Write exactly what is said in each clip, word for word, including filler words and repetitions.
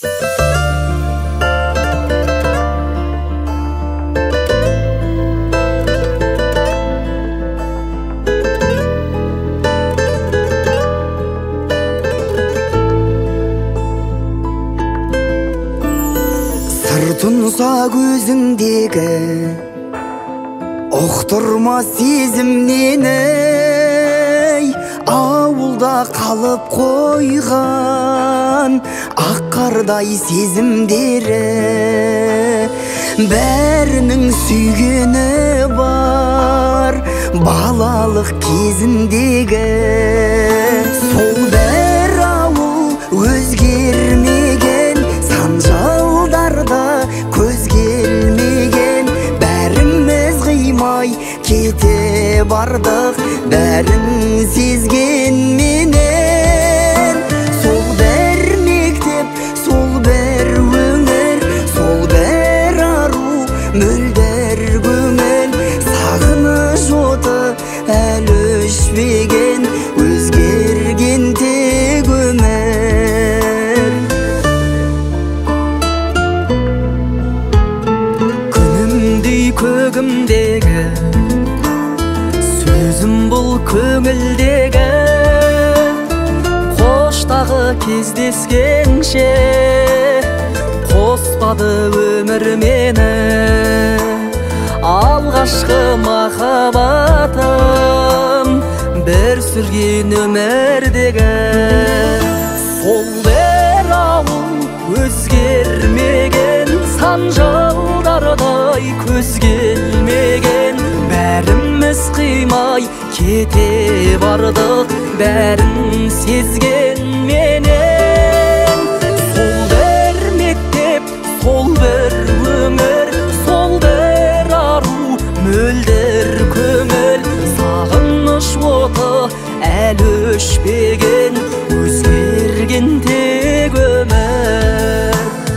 Тұнса көзіңдегі ұқтырма сезімнені, ауылда қалып қойған ақ қардай сезімдері. Бәрінің сүйгені бар балалық кезіндегі. Сол бір ауыл өзгермеген, сан жылдарда көз келмеген. Бәріміз қимай кете бардық, бәрін сезген менен. Сол бір мектеп, сол бір өңір, сол бір ару мөлдір көңіл. Сағыныш оты әлі өшпеген, өзгерген тек өмір. Күнімдей көгімдегі сөзім бұл көңілдегі. Қоштағы кездескенше қоспады өмір мені. Алғашқы махаббатым бір сүрген өмірдегі. Сол бір ауыл өзгермеген, сан жылдардай көз келмеген. Бәріміз қимай кете бардық, бәрін сезген менен. Сол бір мектеп, сол бір өмір, сол бір ару мөлдір көңіл. Сағыныш оты әлі өшпеген, өзгерген тек өмір.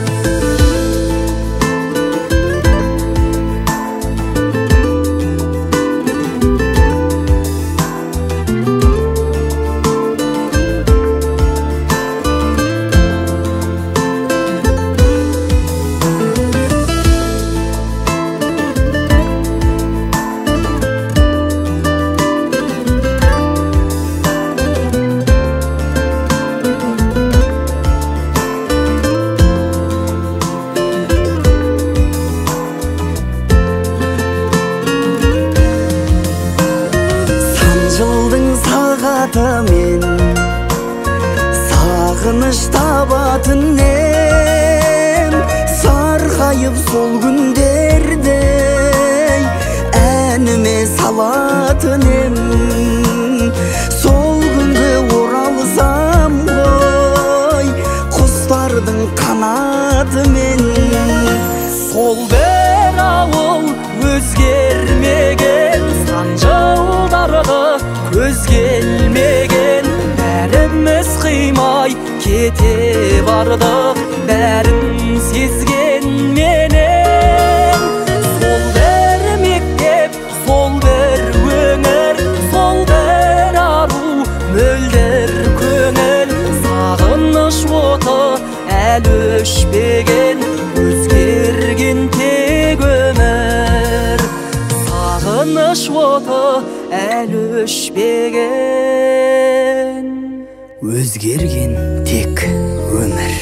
Сағатымен сағыныш табатын ем, сарғайып сол күндердей әніме салатын ем. Сол күнге оралсам ғой құстардың қанатымен. Сол бір ауыл өзгермеген, сан жылдарда көз келмеген. Бәріміз қимай кете бардық, бәрін сезген менен. Сол бір мектеп, сол бір өңір, сол бір ару мөлдір көңіл. Сағыныш оты әлі өшпеген, өзгерген тек өмір. Сағыныш оты әлі өшпеген, өзгерген тек өмір.